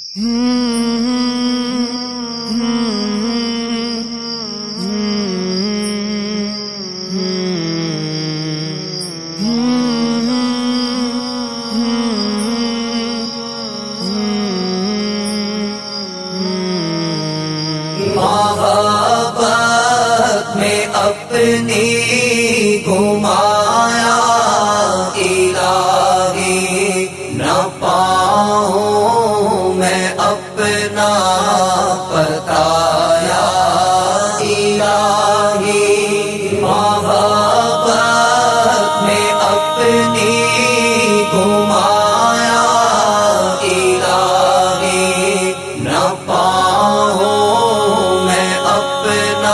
محبت میں اپنی گھمایا الہی، نہ پاؤں میں اپنا بتایا الہی۔ محبت میں اپنی گھمایا الہی، نہ پاؤں میں اپنا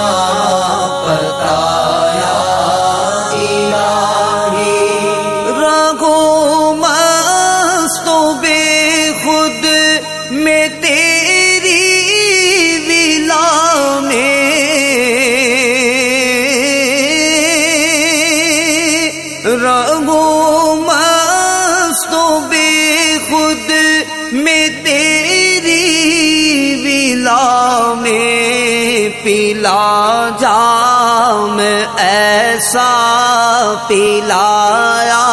بتایا الہی۔ راگوں مست و بے خود میں تیری ولا میں، راگوں مست و بے خود میں تیری ولا میں، پلا جام ایسا پلایا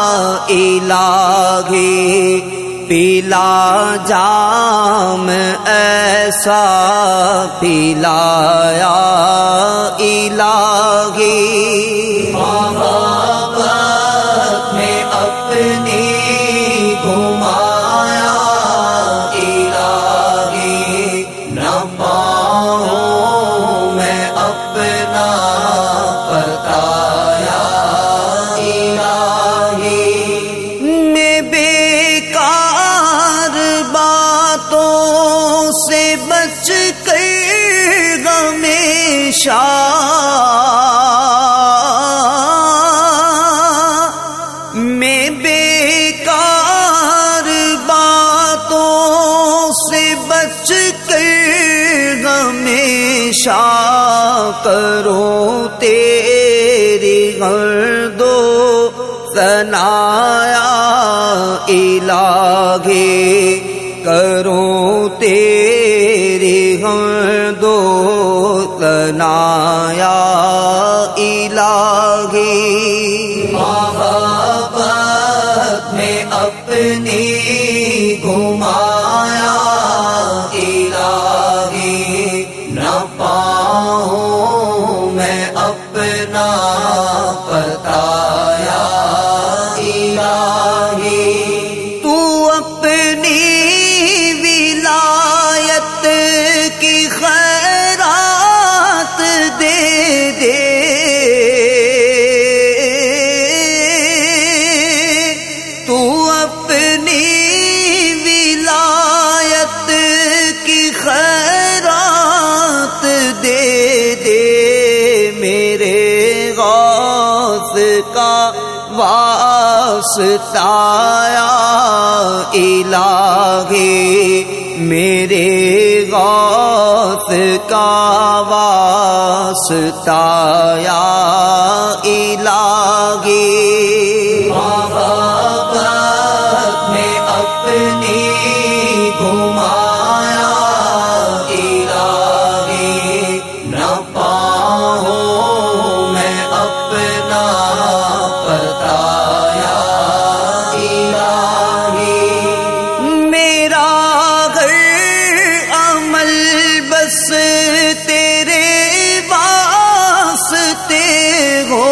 الہی، پلا جام ایسا پلایا الہی۔ محبت میں اپنی گھمایا الہی، نہ پاؤں میں اپنا بتایا الہی۔ میں بیکار باتوں سے بچ کر ہمیشہ میں بیکار باتوں سے بچ کر ہمیشہ کروں تیری گرد و ثنایا الہی، کروں تیری گرد و ثنایا الہی۔ محبت میں اپنی گھمایا الہی، نہ پاؤں میں اپنا بتایا الہی۔ تو اپنی ولایت کی خیرات دے دے، تو اپنی ولایت کی خیرات دے دے، میرے غوث کا واسطایا الہی، میرے غوث کا واسطایا الہی۔ محبت میں اپنی گھمایا الہی، نہ پاؤں میں اپنا بتایا الہی۔ میرا گھر عمل بس تیرے واسطے ہو،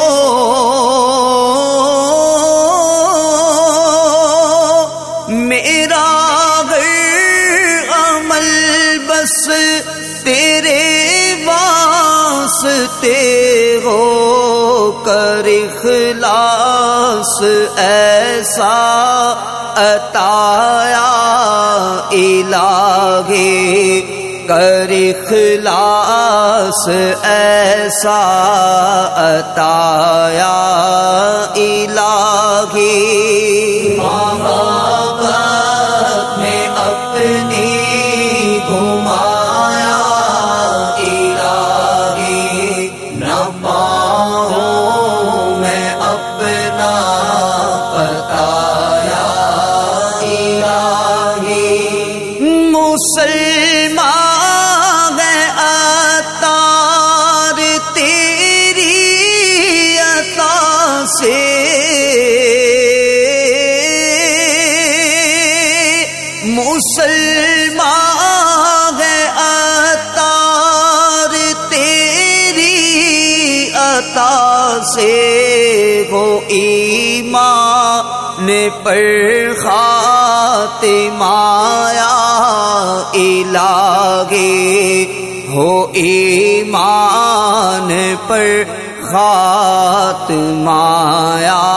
میرا گھر عمل بس تیرے واسطے ہو، کر اخلاص ایسا عطایا الہی، کر اخلاص ایسا عطایا الہی۔ محبت میں اپنی گھمایا الہی، نہ پاؤں میں اپنا بتایا الہی۔ مسلمان ہے عطار تیری عطا سے ہو ایمان پر خاتمہ یا الہی ہو ایمان پر خاتمہ یا